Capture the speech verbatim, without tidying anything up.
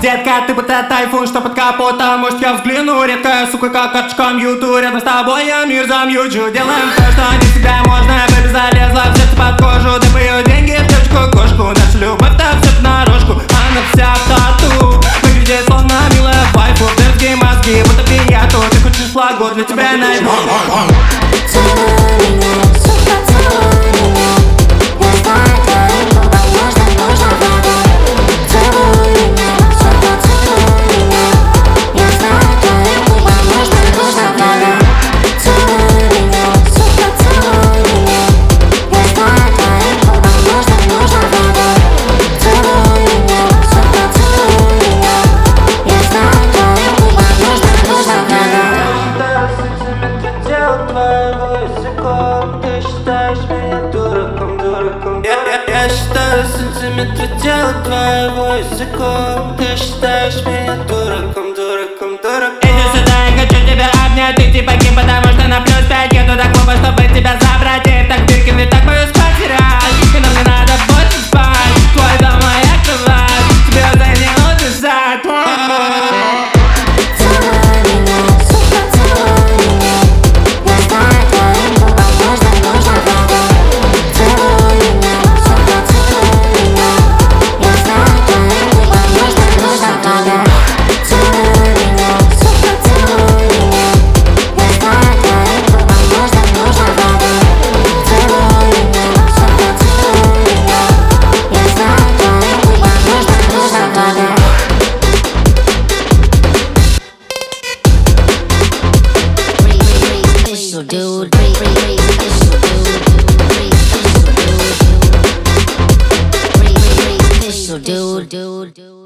Детка, ты будто тайфун, что под капотом. Может я взгляну, редкая сука, как качком юту. Рядом с тобой я мир замьючу. Делаем то, что не всегда можно. Бэби залезла в сердце под кожу. Ты по ее деньги в точку-кошку. Наша любовь-то все понарошку. Она вся в тату. Выглядит словно милая вайфу. Детские мозги, будто пиньяту. Ты хочешь флагу, для тебя найду. Ты считаешь меня дураком, дураком. Я, я, я считаю сантиметры тела твоего языком. Ты считаешь меня дураком, дураком, дураком. Иди сюда, я хочу тебя обнять. Ты типа кем, потому что на плюс пять еду до клуба, чтобы тебя забрать. И так Биркин, ведь так боюсь потерять. И нам не надо больше спать. Твой дом, моя кровать. Тебе за не удержать. Dude, dude, dude, dude.